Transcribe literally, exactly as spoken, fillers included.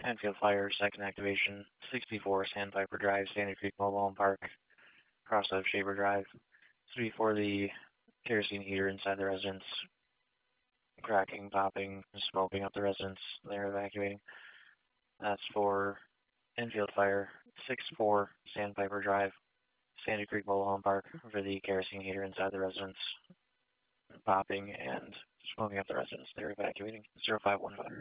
Enfield Fire, second activation, sixty-four Sandpiper Drive, Sandy Creek Mobile Home Park, cross of Shaver Drive. This would be for the kerosene heater inside the residence, cracking, popping, smoking up the residence. They're evacuating. That's for Enfield Fire, six four Sandpiper Drive, Sandy Creek Mobile Home Park, for the kerosene heater inside the residence, popping and smoking up the residence. They're evacuating. zero five one five.